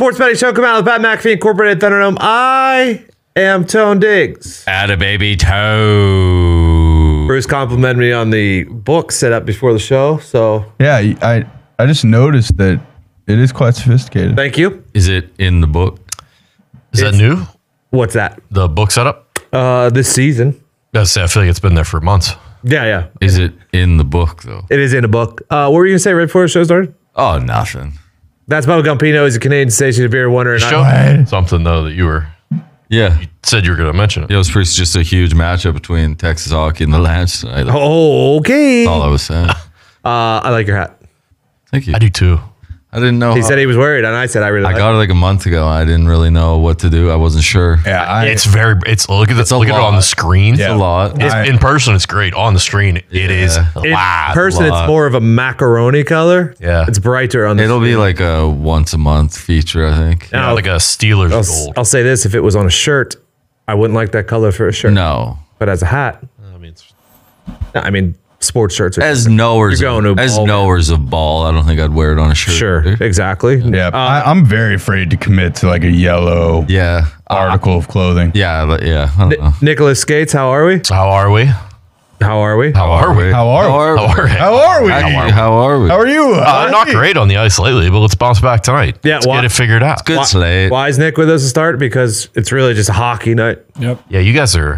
Sports Betting Show. Come out with Pat McAfee Incorporated Thunderdome. I am Tone Diggs. Atta baby toe. Bruce complimented me on the book set up before the show, so Yeah, I just noticed that it is quite sophisticated. thank you. Is it in the book? Is that new? What's that? The book setup? This season. I feel like it's been there for months. Yeah. Is it in the book though? It is in a book. What were you going to say right before the show started? Oh, nothing. That's Bubblegum Pinot. He's a Canadian station of beer winner. And Show something though that you Yeah. said you were going to mention it. It was just a huge matchup between Texas hockey and the Lance tonight. That's okay. all I was saying. I like your hat. Thank you. I do too. I didn't know. He said he was worried, and I said I really I like got it like a month ago. I didn't really know what to do. I wasn't sure. Yeah, It's look at It's a look at it on lot. the screen. It's a lot. In person, it's great. On the screen, it is. In Wow. person, it's lot. more of a macaroni color. Yeah. It's brighter on the It'll be like a once a month feature, I think. Yeah, like a Steelers gold. I'll say this. If it was on a shirt, I wouldn't like that color for a shirt. No. But as a hat, I mean, sports shirts are As knowers, You're going to a as ball. knowers of ball, I don't think I'd wear it on a shirt. Sure, exactly. Yeah, I'm very afraid to commit to like a yellow Yeah. article of clothing. Yeah. I don't know. Nicholas Skates, how are we? So how are we? How are we? How are we? How are we? How are we? How are we? Actually, how are we? How are you? Not great on the ice lately, but let's bounce back tonight. Yeah, let's why- get it figured out. Good slate. Why is Nick with us to start? Because it's really just a hockey night. Yep. Yeah, you guys are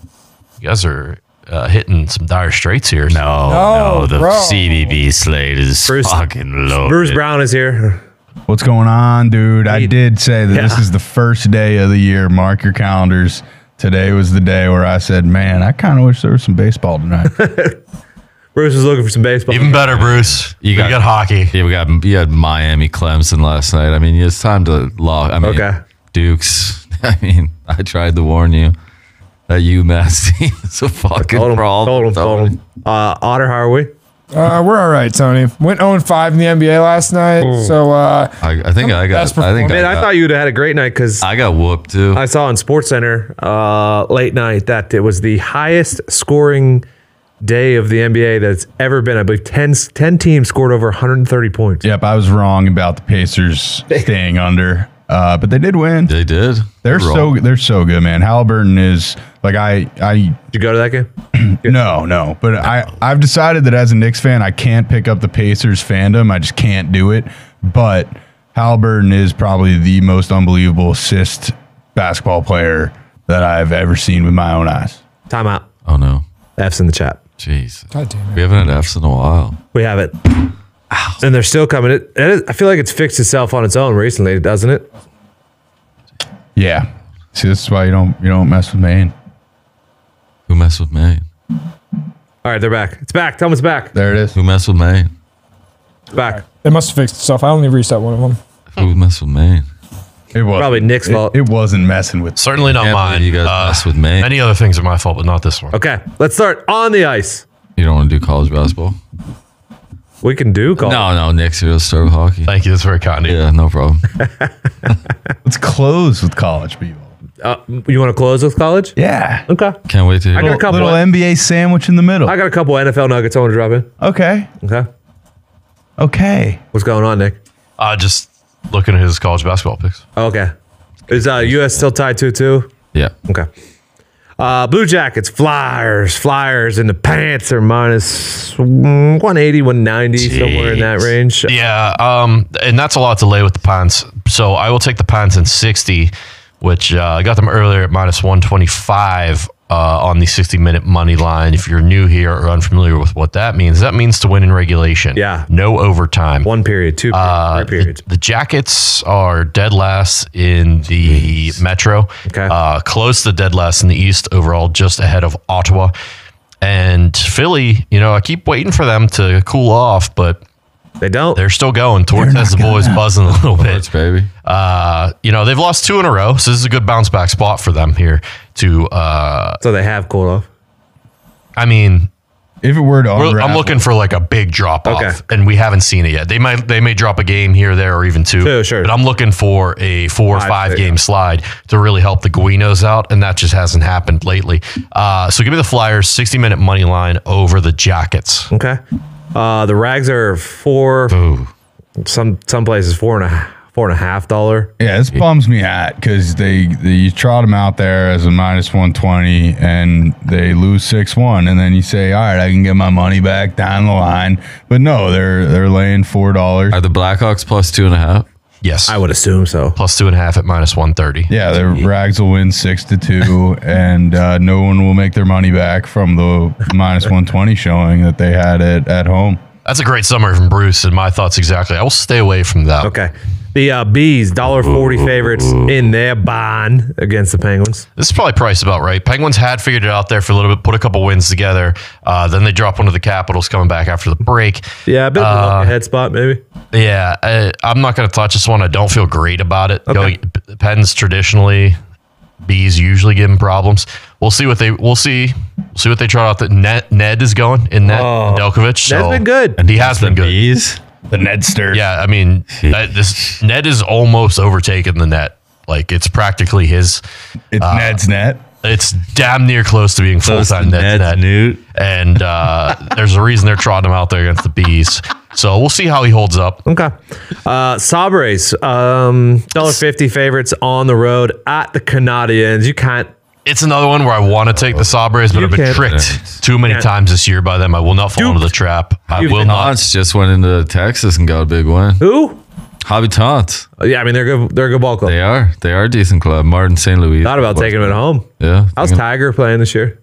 hitting some dire straits here. No, the bro. CBB slate is Bruce- fucking low. Bruce Brown is here. What's going on, dude? I did say that this Yeah. is the first day of the year. Mark your calendars. Today was the day where I said, man, I kind of wish there was some baseball tonight. Bruce was looking for some baseball. Even better, Bruce. You got hockey. Yeah, you had Miami Clemson last night. I mean, it's time to lock. I mean, Okay. Dukes. I mean, I tried to warn you. That UMass team is a fucking problem. Told him. Otter, how are we? We're all right, Tony. Went 0-5 in the NBA last night. So I think I got. Best I think Man, I got, thought you'd have had a great night because I got whooped too. I saw on SportsCenter late night that it was the highest scoring day of the NBA that's ever been. I believe 10 teams scored over 130 points. Yep, I was wrong about the Pacers staying under, but they did win. They did. They're wrong. so good, man. Halliburton is like Did you go to that game? No, but I've decided that as a Knicks fan, I can't pick up the Pacers fandom. I just can't do it. But Halliburton is probably the most unbelievable assist basketball player that I've ever seen with my own eyes. Time out. Oh no. F's in the chat. Jeez. God damn it. We haven't had F's in a while. We have it. And they're still coming. I feel like it's fixed itself on its own recently, doesn't it? Yeah. See, this is why you don't mess with Maine. Who messed with Maine? All right, they're back. It's back. Tell them it's back. There it is. Who messed with Maine? It's back. It must have fixed itself. I only reset one of them. Who messed with Maine? It was Probably Nick's fault. It wasn't messing with. Certainly not Can't mine. believe you guys mess with me. Many other things are my fault, but not this one. Okay, let's start on the ice. You don't want to do college basketball? We can do golf. No, Nick's here. Let's start with hockey. Thank you. That's very kind of you. Yeah, no problem. Let's close with college people. You want to close with college? Yeah. Okay. Can't wait to hear. I got a couple. Little NBA sandwich in the middle. I got a couple NFL nuggets I want to drop in. Okay. Okay. Okay. What's going on, Nick? Just looking at his college basketball picks. Okay. Is US still tied 2-2? Yeah. Okay. Blue Jackets, Flyers, and the Pants are minus 180, 190, somewhere in that range. Yeah, and that's a lot to lay with the Pants. So I will take the Pants in 60, which I got them earlier at minus 125 on the 60-minute money line. If you're new here or unfamiliar with what that means to win in regulation. Yeah. No overtime. 1 period, 2 periods, 3 periods. The Jackets are dead last in the Metro. Okay. Close to dead last in the East overall, just ahead of Ottawa. And Philly, I keep waiting for them to cool off, but They don't. they're still going. Torts has the boys buzzing a little Torts, bit. baby. They've lost 2 in a row, so this is a good bounce back spot for them here to, So they have cooled off. I mean, If it were to I'm unravel- looking for like a big drop off, Okay. and we haven't seen it yet. They may drop a game here, there, or even 2. Sure. But I'm looking for a 4 or 5 game slide to really help the Guinos out, and that just hasn't happened lately. So give me the Flyers 60-minute money line over the Jackets. Okay. The Rags are 4. Ooh. Some places 4.5. $4.50. Yeah, this bums me out because you trot them out there as a -120 and they lose 6-1, and then you say, all right, I can get my money back down the line. But no, they're laying $4. Are the Blackhawks plus 2.5? Yes. I would assume so. Plus 2.5 at -130. Yeah, the Rags will win 6-2, and no one will make their money back from the -120 showing that they had at home. That's a great summary from Bruce, and my thoughts exactly. I will stay away from that. Okay. The Bees, $1.40 favorites in their bond against the Penguins. This is probably priced about right. Penguins had figured it out there for a little bit, put a couple wins together. Then they drop one to the Capitals coming back after the break. Yeah, a bit of a lucky head spot, maybe. Yeah, I'm not going to touch this one. I don't feel great about it. Okay. Pens traditionally, Bees usually give them problems. We'll see what they try out. Ned is going in net. Delkovich. So, Ned's been good. and he has been good. Bees? The Nedster. Yeah, I mean, this Ned is almost overtaken the net. Like it's practically his. It's Ned's net. It's damn near close to being full time Ned's net. Newt. And there's a reason they're trotting him out there against the Bees. So we'll see how he holds up. Okay. Sabres, $1.50 favorites on the road at the Canadiens. You can't. It's another one where I want to take the Sabres, but You I've been can't- tricked too many times this year by them. I will not fall into the trap. I You've will been not. Taunts just went into Texas and got a big win. Who? Hobby Taunts. Yeah, I mean, they're good. They're a good ball club. They are a decent club. Martin St. Louis. Thought about taking them at home. Yeah. How's Tiger playing this year?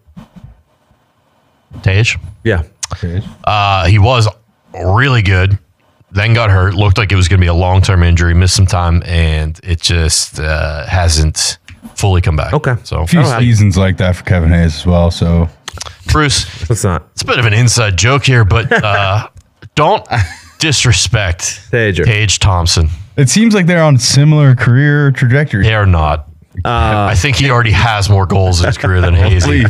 Tage. Yeah. He was really good, then got hurt. Looked like it was going to be a long-term injury. Missed some time, and it just hasn't fully come back. Okay. So, A few seasons like that for Kevin Hayes as well. So Bruce, Let's not. it's a bit of an inside joke here, but don't disrespect Tager. Tage Thompson. it seems like they're on similar career trajectories. They are not. I think he already has more goals in his career than Hazy.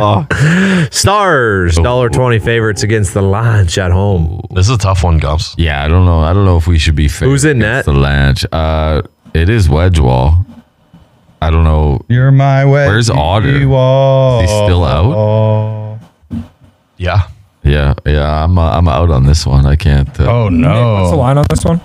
Stars, $1.20 favorites against the Lanch at home. This is a tough one, Gumps. Yeah, I don't know. I don't know if we should be fair. Who's in against net? The Lanch. It is Wedgewall. I don't know. You're my way. Where's Otter? Is he still out? Yeah. Yeah. I'm out on this one. I can't. Oh What's the no! line on this one?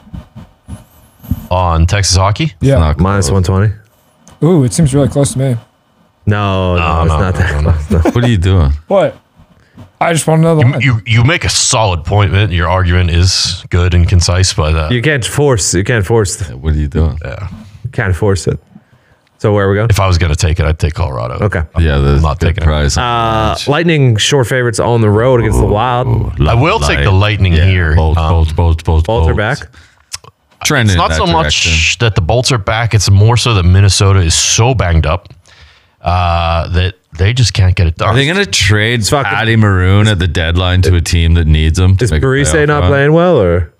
On Texas hockey? Yeah. not Minus close. 120. Ooh, it seems really close to me. No, it's not that close. No. What are you doing? What? I just want to know the line. You make a solid point, man. Your argument is good and concise, but You can't force. You can't force. What are you doing? You can't force it. So where are we going? if I was going to take it, I'd take Colorado. Okay. Yeah, there's not good taking it. price. Lightning short favorites on the road against the Wild. I will take the Lightning here. Bolts. Bolts are back. Trending It's not in so that much direction. that the Bolts are back. It's more so that Minnesota is so banged up that they just can't get it done. Are they going to trade fucking- Patty Maroon at the deadline to a team that needs him? to Is make a Parise playoff not run? playing well, or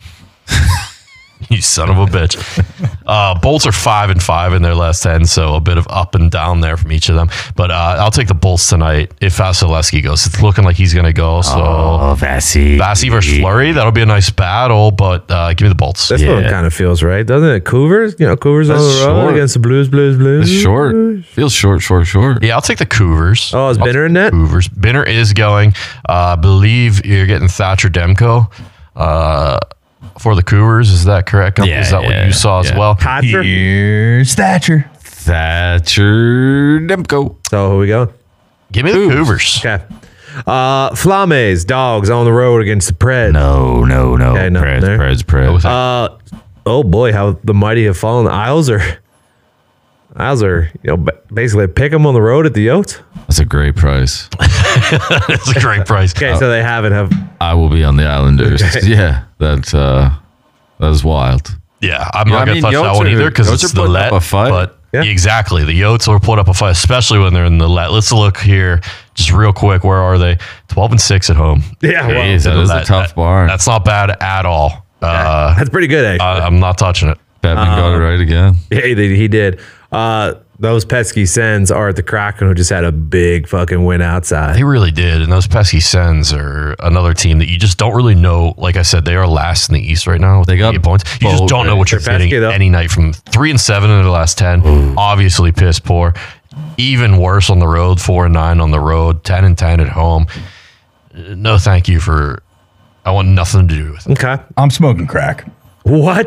You son of a bitch. Bolts are 5-5 in their last 10, so a bit of up and down there from each of them. But I'll take the Bolts tonight if Vasilevsky goes. It's looking like he's going to go. So Vasi versus Fleury, that'll be a nice battle, but give me the Bolts. that's what it kind of feels, right? Doesn't it? Cougars, Cougars on That's the road short. against the Blues. It's short. Feels short. Yeah, I'll take the Cougars. Oh, is Binner in net? Cougars. Binner is going. I believe you're getting Thatcher Demko for the Cougars. Is that correct? Yeah, is that what yeah, you saw as yeah. well? Hatcher. Here's Thatcher. Thatcher Demko. So who we go? Give me the Cougars. Okay. Flames, Dogs on the road against the Preds. No. Okay, no, there. Preds. Oh boy, how the mighty have fallen. The Isles are, basically pick them on the road at the Yotes. That's a great price. It's a great price. Okay, so they have. I will be on the Islanders. Yeah, that is wild. Yeah, I'm not I going mean, to touch that Yotes one are- either because Yotes it's are the putting let. up a fight. But Yeah. exactly, the Yotes will put up a fight, especially when they're in the let. Let's look here, just real quick. Where are they? 12-6 at home. Yeah, well, Jeez, that is a tough bar. That's not bad at all. that's pretty good, actually. I'm not touching it. Batman got it right again. Yeah, he did. Those pesky Sens are at the Kraken, who just had a big fucking win outside. They really did. And those pesky Sens are another team that you just don't really know. Like I said, they are last in the East right now. With They got 8 points. You just both, don't know what you're They're pesky, getting though. any night from 3-7 in their last 10. Obviously piss poor. Even worse on the road, 4-9 on the road, 10-10 at home. No, thank you for. I want nothing to do with it. Okay. I'm smoking crack. What?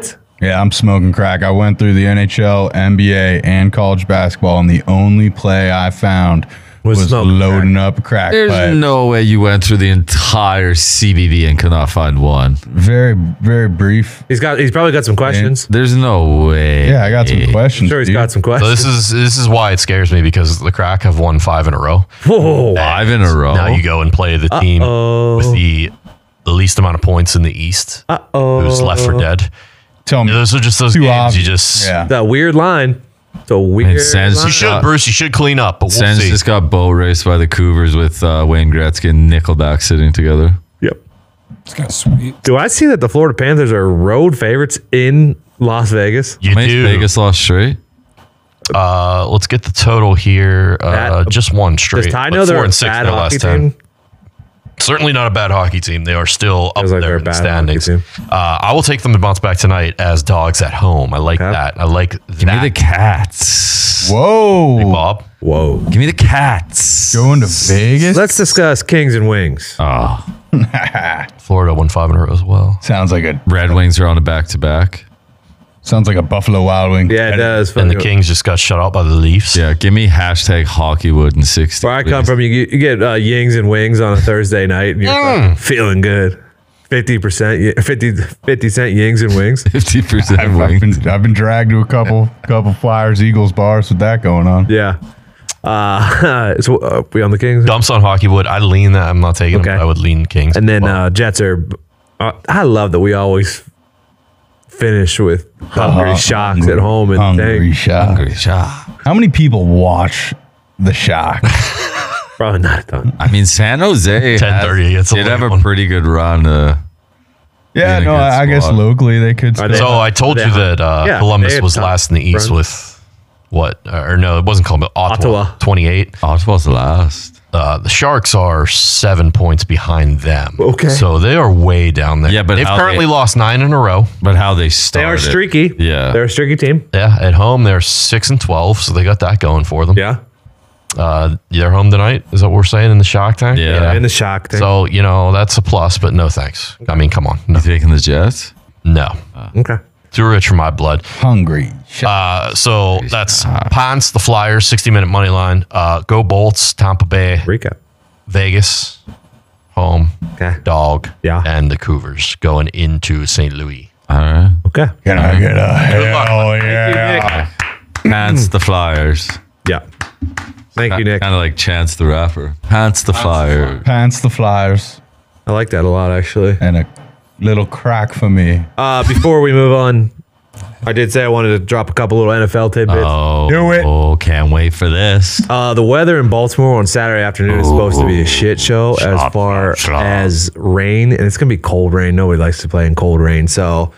Yeah, I'm smoking crack. I went through the NHL, NBA, and college basketball, and the only play I found was smoking loading up a crack There's pipe. no way you went through the entire CBB and could not find one. Very, very brief. He's probably got some questions. There's no way. Yeah, I got some questions. Sure, he's dude. got some So questions. this is why it scares me, because the Crack have won 5 in a row. Whoa. 5 in a row. Now you go and play the team Uh-oh. with the least amount of points in the East, who's left for dead. Tell me. Those are just those Too games obvious. you just. Yeah. That weird line. It's a weird Sens line. You should, Bruce. You should clean up, but we'll Sens see. just got boat raced by the Cougars with Wayne Gretzky and Nickelback sitting together. Yep. It's kind of sweet. Do I see that the Florida Panthers are road favorites in Las Vegas? You How many do. Vegas lost straight? Let's get the total here. Just one straight. Does Ty but know they're 4 a and 6 bad in their hockey last 10. team? Certainly not a bad hockey team. They are still up Feels like there they're a in the bad hockey standings. team. I will take them to bounce back tonight as dogs at home. I like Okay. that. I like Give me that. the Cats. Whoa. Bob. Whoa. Give me the Cats. Going to Vegas? Let's discuss Kings and Wings. Oh, Florida won 5 in a row as well. Sounds like a Red Wings are on a back-to-back. Buffalo Wild Wing. Yeah, it does. And the Kings just got shut out by the Leafs. Yeah, give me hashtag Hockeywood and 60. Where I come from, you get Yings and Wings on a Thursday night, and you're feeling good. 50%, 50 cent Yings and Wings. 50% wings. I've been dragged to a couple Flyers Eagles bars with that going on. Yeah. So we on the Kings, Dumps on Hockeywood. I lean that. I'm not taking Okay. them. I would lean Kings. and then Well, Jets are. I love that we always finish with hungry shocks at home and Hungry thing. Shock. Hungry shot. How many people watch the Shock? Probably not a ton. I mean, San Jose 10:30, it's a did late have a one. pretty good run. Yeah, Yeah, no, good I guess squad. locally they could. Are they- still- So I told they you are. that Yeah, Columbus they had was top last in the East runs. with what? Or no, it wasn't Columbus. Ottawa. 28. Ottawa's last. The Sharks are 7 points behind them. Okay. So they are way down there. Yeah, but they've how currently they- lost 9 in a row. But how they They started. are streaky. Yeah. They're a streaky team. Yeah, at home they're 6 and 12, so they got that going for them. Yeah. They're home tonight. Is that what we're saying in the Shock tank? Yeah. In the shock thing. So that's a plus, but no thanks. I mean, come on, no, You taking the Jets? no. Okay. Too rich for my blood. Hungry Shock. So that's Ponce, the Flyers, 60-minute money line. Go Bolts, Tampa Bay, Recap. Vegas, home, Okay. dog, Yeah. and the Cougars going into St. Louis. All right. Okay. Can I get a luck. hell Thank you, yeah? Nick. Pants the Flyers. Yeah. Thank you, Nick. Kind of like Chance the Rapper. Pants the Flyers. Pants the Flyers I like that a lot, actually. and a little crack for me. Before we move on, I did say I wanted to drop a couple little NFL tidbits. Oh, Do it. Oh, can't wait for this. The weather in Baltimore on Saturday afternoon is supposed to be a shit show as far as rain, and it's going to be cold rain. Nobody likes to play in cold rain. So,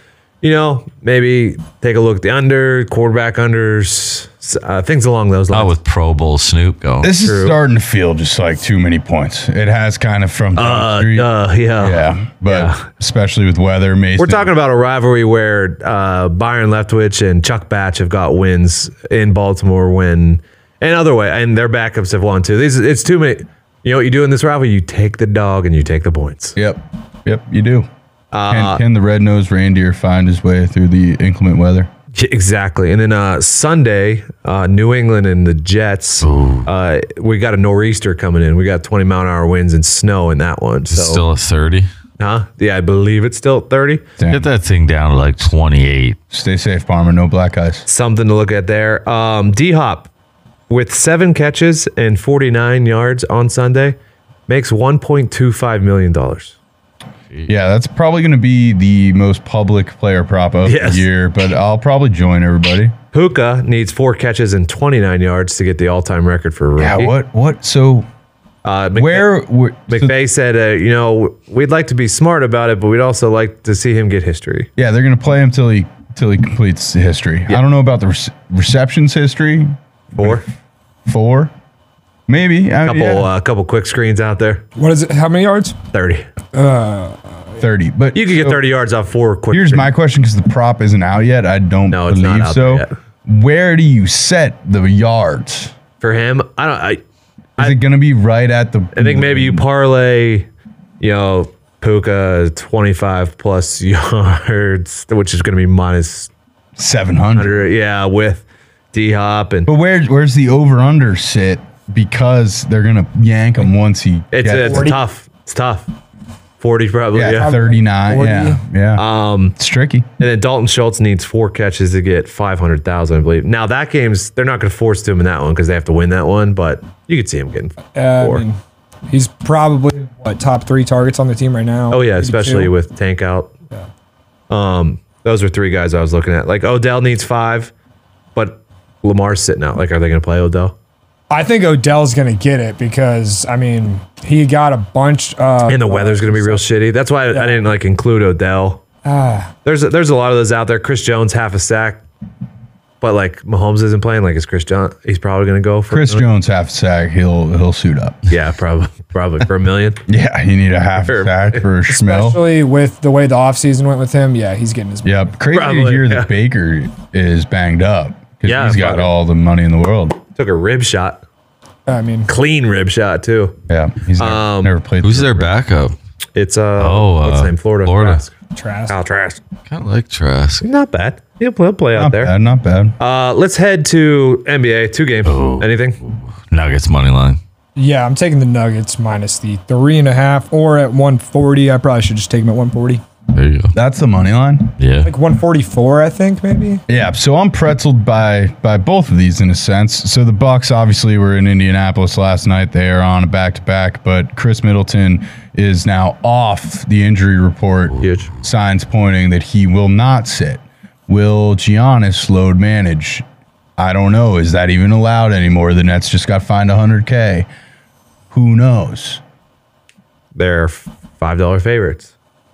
maybe take a look at the under, quarterback unders, things along those lines. Oh, with Pro Bowl Snoop going. This True. is starting to feel just like too many points. It has kind of from Jump Street. yeah. Yeah, but Yeah. especially with weather, Mason. We're talking about a rivalry where Byron Leftwich and Chuck Batch have got wins in Baltimore and other way, and their backups have won too. It's too many. You know what you do in this rivalry? You take the dog and you take the points. Yep, you do. Can the red-nosed reindeer find his way through the inclement weather? Yeah, exactly. And then Sunday, New England and the Jets. We got a nor'easter coming in. We got 20-mile-an-hour winds and snow in that one. So, Still at 30. Yeah, I believe it's still at 30. Damn. Get that thing down to like 28. Stay safe, Palmer. No black ice. Something to look at there. D-Hop, with 7 catches and 49 yards on Sunday, makes $1.25 million. Yeah, that's probably going to be the most public player prop of Yes. the year, but I'll probably join everybody. Puka needs 4 catches and 29 yards to get the all-time record for a rookie. Yeah, what? So where? McVay said, we'd like to be smart about it, but we'd also like to see him get history. Yeah, they're going to play him till he completes the history. I don't know about the receptions history. 4. Maybe. I mean, yeah, Couple quick screens out there. What is it? How many yards? 30. 30. But You could get so 30 yards off 4 quick Here's screens. my question, because the prop isn't out yet. I don't No, it's believe not out so. there Where do you set the yards? For him, Is it going to be right at the? I think maybe you parlay, Puka 25 plus yards, which is going to be minus 700. Yeah, with D-Hop and But where's the over-under sit? Because they're going to yank him once he it's gets tough. It's tough. 40 probably. yeah, Yeah. 39. 40. Yeah. It's tricky. And then Dalton Schultz needs 4 catches to get 500,000, I believe. Now that game's they're not going to force to him in that one because they have to win that one. But you could see him getting 4. I mean, he's probably top 3 targets on the team right now. Oh yeah, Maybe especially 2. with Tank out. Those are 3 guys I was looking at. Like Odell needs 5, but Lamar's sitting out. Like, are they going to play Odell? I think Odell's going to get it because, I mean, he got a bunch. And the weather's going to be real shitty. That's why I didn't like include Odell. There's a lot of those out there. Chris Jones half a sack, but like Mahomes isn't playing. Like, is Chris Jones? He's probably going to go for Chris Jones half sack. He'll suit up. Yeah, probably for $1 million. Yeah, you need a half sack for Schmel. Especially with the way the offseason went with him. Yeah, he's getting his money. Yep. Crazy to Probably, hear yeah. that Baker is banged up because Yeah, he's got probably. all the money in the world. Took a rib shot, I mean, clean rib shot too. Yeah, he's never played. Who's their backup? It's what's his name? Florida. Trask. Trask. Kyle Trask. Kind of like Trask. Not bad. He'll play out Not there. bad, not bad. Let's head to NBA. 2 games. Anything? Nuggets money line. Yeah, I'm taking the Nuggets minus the 3.5 or at 140. I probably should just take them at 140. There you go. That's the money line. Yeah. Like 144, I think, maybe. Yeah, so I'm pretzeled by both of these in a sense. So the Bucks obviously were in Indianapolis last night. They are on a back-to-back, but Chris Middleton is now off the injury report. Huge. Signs pointing that he will not sit. Will Giannis load manage? I don't know. Is that even allowed anymore? The Nets just got fined $100K. Who knows? They're $5 favorites.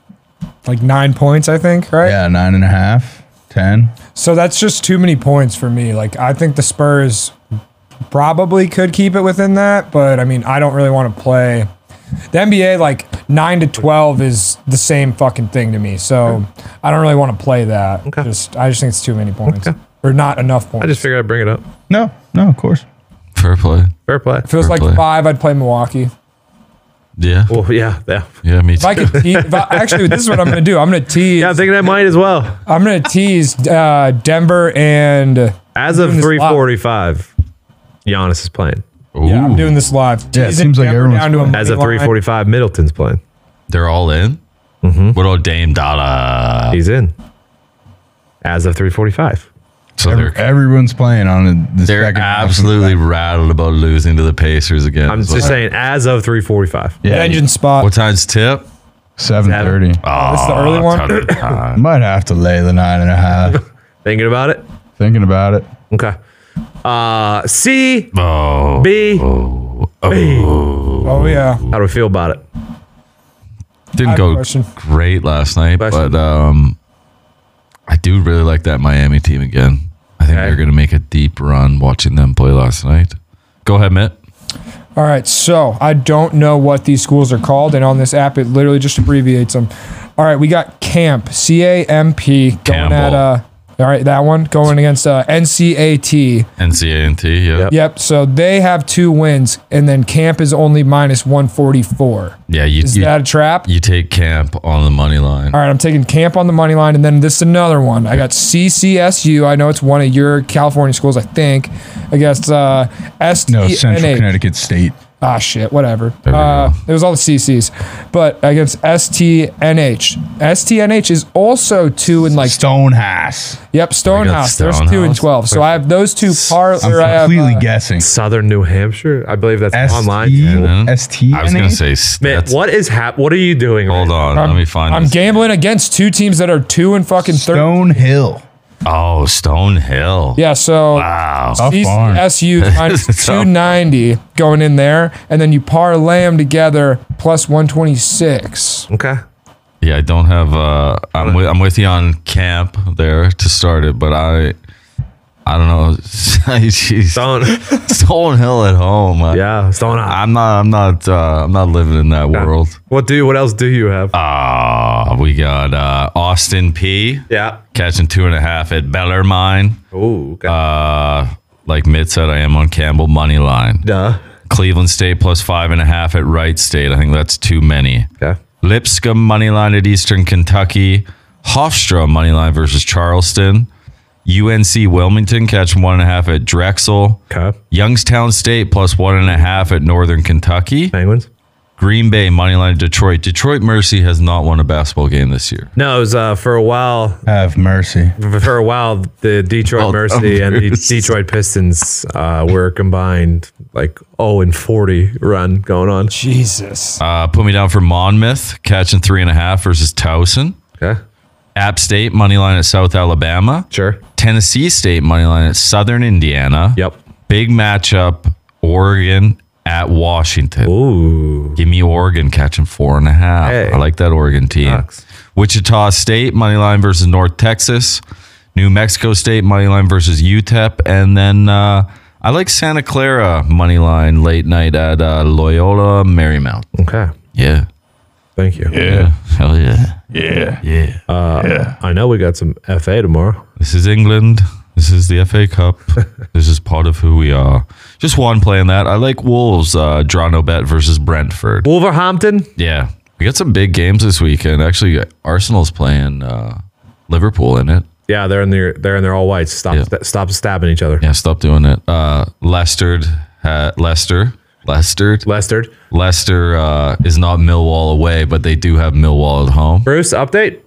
Like 9 points, I think, right? Yeah, 9.5, 10. So that's just too many points for me. Like, I think the Spurs probably could keep it within that, but I mean, I don't really want to play. The NBA, like 9 to 12 is the same fucking thing to me. So I don't really want to play that. Okay. I just think it's too many points or not enough points. I just figured I'd bring it up. No, of course. Fair play. Fair play. if it was fair like play. 5, I'd play Milwaukee. Yeah. Well, yeah. Yeah, me too. If I could actually, this is what I'm going to do. I'm going to tease. Yeah, I'm thinking I might as well. I'm going to tease Denver and As of doing this live. 3:45, Giannis is playing. Yeah, I'm Ooh. doing this live. Yeah, it Teasing seems like Denver everyone's down to a playing. As of money line. 3:45, Middleton's playing. They're all in? Mm-hmm. What about Dame Dada? He's in. As of 3:45. So Everyone's playing on the they're second half of the absolutely back. rattled about losing to the Pacers again. I'm Is just what- saying, as of 3:45. Yeah, Engine spot. What time's tip? 7:30. Oh, This is the early one? ton of time. Might have to lay the 9.5. Thinking about it? Thinking about it. Okay. C, Oh. B. B. Oh, yeah. How do we feel about it? Didn't I have a go question. great last night, Question. but I do really like that Miami team again. I think Okay. they're going to make a deep run watching them play last night. Go ahead, Mitt. All right, so I don't know what these schools are called, and on this app, it literally just abbreviates them. All right, we got Camp, CAMP, going Campbell. at all right, that one going against NCAT. NCANT, yeah. Yep, so they have 2 wins, and then Camp is only minus 144. Yeah, Is that a trap? you take Camp on the money line. All right, I'm taking Camp on the money line, and then this is another one. I got CCSU. I know it's one of your California schools, I think, against STNH. No, Central Connecticut State. Ah, shit, whatever. There we go. It was all the CCs. But against STNH. STNH is also 2 in like, Stonehouse. yep, Stonehouse. There's 2 in Stonehouse. 12. So I have those 2 I'm I have, completely guessing. Southern New Hampshire. I believe that's online. ST. I was going to say Man, that's, what is what are you doing? hold right on. Let me find I'm this. gambling against 2 teams that are 2 and fucking 30. Stonehill. Oh, Stonehill. Yeah, so Wow. Tough barn. CCSU minus Tough. 290 going in there, and then you parlay them together plus 126. Okay. Yeah, I don't have. I'm with you on Camp there to start it, but I don't know. Jeez. Stonehill at home. Yeah, Stonehouse. I'm not living in that world. What else do you have? We got Austin P Yeah. catching 2.5 at Bellarmine. Oh, okay. Like Mitt said, I am on Campbell money line. Duh. Cleveland State plus 5.5 at Wright State. I think that's too many. Okay. Lipscomb money line at Eastern Kentucky. Hofstra money line versus Charleston. UNC Wilmington catching 1.5 at Drexel. Okay. Youngstown State plus 1.5 at Northern Kentucky. Penguins. Green Bay moneyline Detroit. Detroit Mercy has not won a basketball game this year. No, it was for a while. Have mercy. For a while, the Detroit Mercy and the Detroit Pistons were combined like 0-40 run going on. Jesus. Put me down for Monmouth catching 3.5 versus Towson. Okay. App State moneyline at South Alabama. Sure. Tennessee State moneyline at Southern Indiana. Yep. Big matchup, Oregon at Washington. Ooh. Give me Oregon catching 4.5. Hey. I like that Oregon team. Sucks. Wichita State moneyline versus North Texas. New Mexico State moneyline versus UTEP. And then I like Santa Clara moneyline late night at Loyola Marymount. Okay. Yeah. Thank you. Yeah. Hell yeah. Yeah. Yeah. I know we got some FA tomorrow. This is England. This is the FA Cup. This is part of who we are. Just one play in that. I like Wolves draw no bet versus Brentford. Wolverhampton. Yeah. We got some big games this weekend. Actually, Arsenal's playing Liverpool in it. Yeah, they're in their all whites. Stop stabbing each other. Yeah, stop doing it. Leicester is not Millwall away, but they do have Millwall at home. Bruce, update.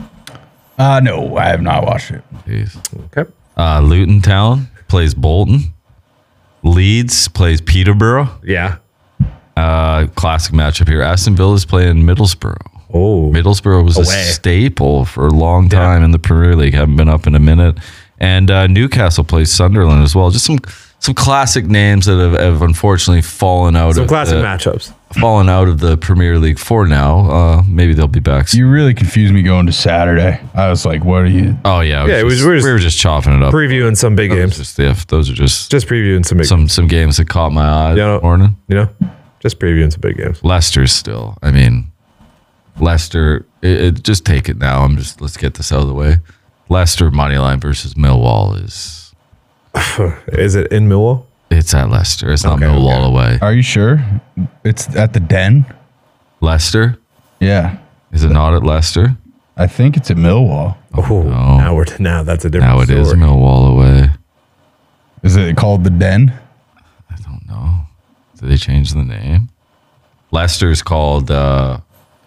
No, I have not watched it. Jeez. Okay. Luton Town plays Bolton. Leeds plays Peterborough. Yeah. Classic matchup here. Aston Villa is playing Middlesbrough. Oh. Middlesbrough was a staple for a long time in the Premier League. Haven't been up in a minute. And Newcastle plays Sunderland as well. Just some classic names that have unfortunately fallen out. Some classic matchups. Fallen out of the Premier League for now. Maybe they'll be back soon. You really confused me going to Saturday. I was like, what are you? Oh yeah, we were just chopping it up. Previewing some big games. Those are just previewing some big some games that caught my eye this morning. Just previewing some big games. Leicester's still. I mean, Leicester. Just take it now. Let's get this out of the way. Leicester moneyline versus Millwall is. Is it in Millwall? It's at Leicester. It's not Millwall away. Are you sure? It's at the Den? Leicester? Yeah. Is it not at Leicester? I think it's at Millwall. Oh, no. Now that's a different Now it story. is Millwall away. Is it called the Den? I don't know. Did they change the name? Leicester's called... The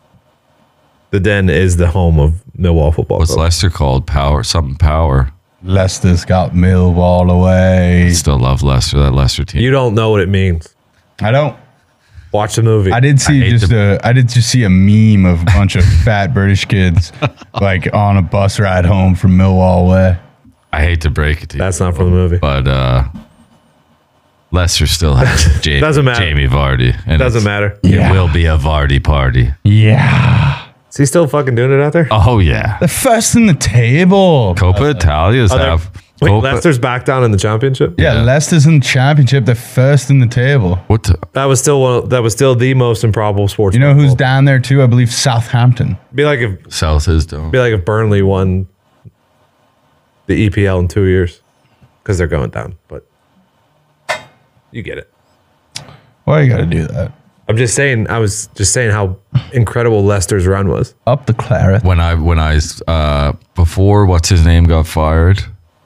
Den is the home of Millwall Football What's Club. Leicester called? Power. Leicester's got Millwall away. Still love Leicester, that Leicester team. You don't know what it means. I don't. Watch the movie. I did just see a meme of a bunch of fat British kids like on a bus ride home from Millwall way. I hate to break it to you. That's not from the movie. But Leicester still has Doesn't matter. Jamie Vardy. And Doesn't matter. It will be a Vardy party. Yeah. Is he still fucking doing it out there? Oh, yeah. The first in the table. Copa Italia's have... Wait, Copa- Leicester's back down in the championship? Yeah, Leicester's in the championship. They're first in the table. What the- That was still the most improbable sports. You know who's football. down there too? I believe Southampton. Be like if South is down. Burnley won the EPL in 2 years because they're going down. But you get it. Why you got to do that? I'm just saying. I was just saying how incredible Leicester's run was. Up the claret. When I before what's his name got fired,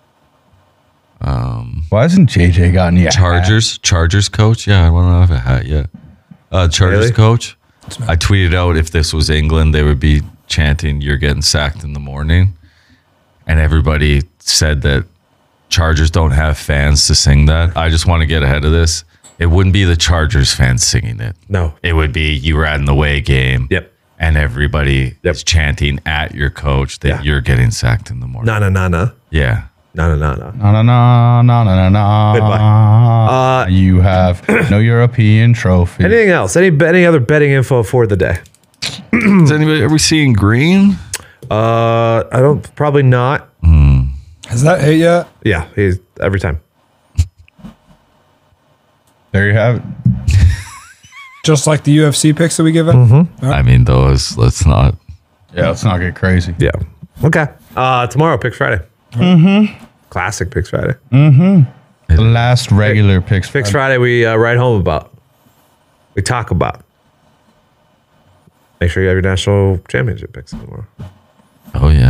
Why hasn't JJ gotten yet? Chargers coach. Yeah, I don't know if I had yet. Chargers Really? coach. I tweeted out if this was England, they would be chanting, "You're getting sacked in the morning," and everybody said that Chargers don't have fans to sing that. I just want to get ahead of this. It wouldn't be the Chargers fans singing it. No. It would be you were at an away game. Yep. And everybody is chanting at your coach that you're getting sacked in the morning. Na. Yeah. No. No. Goodbye. You have no European trophy. Anything else? Any other betting info for the day? Is anybody, are we seeing green? I don't. Probably not. Has that hit yet? Yeah. He's every time. There you have it. Just like the UFC picks that we give out? I mean, those, let's not. Yeah, let's not get crazy. Yeah. Okay. Tomorrow, Picks Friday. Classic Picks Friday. The last regular picks. Picks Friday, we write home about. We talk about. Make sure you have your national championship picks tomorrow. Oh, yeah.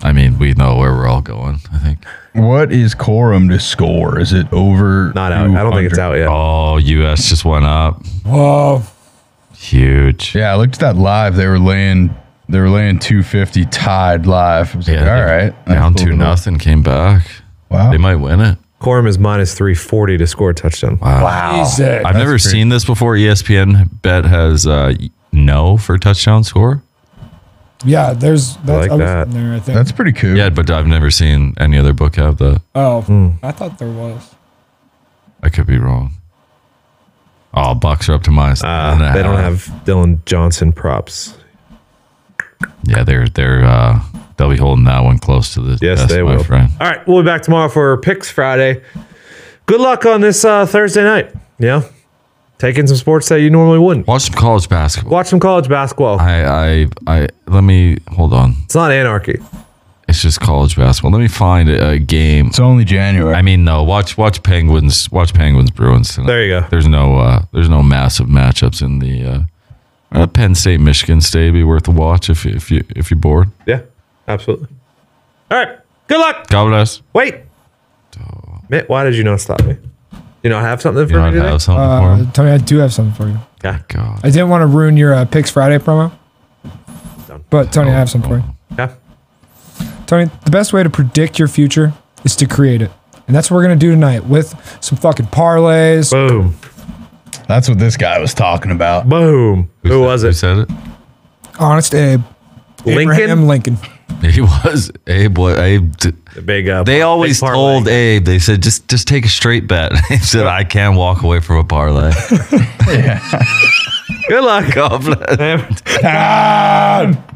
I mean, we know where we're all going, I think. What is Corum to score? Is it over? Not out. I don't think it's out yet. Oh, US just went up. Whoa. Huge. Yeah, I looked at that live. They were laying 250 tied live. I was like, all right. Down That's a little 2-0, came back. Wow. They might win it. Quorum is minus 340 to score a touchdown. Wow. Jesus. I've never pretty- seen this before. ESPN bet has no for touchdown score. Yeah, there's like I was that. in there, I think. That's pretty cool. Yeah, but I've never seen any other book have that. Oh, I thought there was. I could be wrong. Oh, Bucks are up to minus. They don't have Dylan Johnson props. Yeah, they'll be holding that one close to the Yes, vest, they my will. friend. All right, we'll be back tomorrow for Picks Friday. Good luck on this Thursday night. Yeah, take in some sports that you normally wouldn't. Watch some college basketball. Watch some college basketball. I let me hold on. It's not anarchy. It's just college basketball. Let me find a game. It's only January. I mean, no. Watch Penguins. Watch Penguins Bruins tonight. There you go. There's no massive matchups in the Penn State Michigan State. Be worth a watch if you're bored. Yeah, absolutely. All right. Good luck. God bless. Wait. Mitt, why did you not stop me? You not have something You for know, me I today? have something for him. Tony, I do have something for you. Yeah. God. I didn't want to ruin your Picks Friday promo. Done. But Tony, I have something for you. Yeah. Tony, the best way to predict your future is to create it. And that's what we're going to do tonight with some fucking parlays. Boom. That's what this guy was talking about. Boom. Who was Who it? said it? Honest Abe. Lincoln? Abraham Lincoln. He was Abe. The big. They always big parlay. told Abe. They said just take a straight bet. He said I can't walk away from a parlay. Good luck. God bless. Damn it.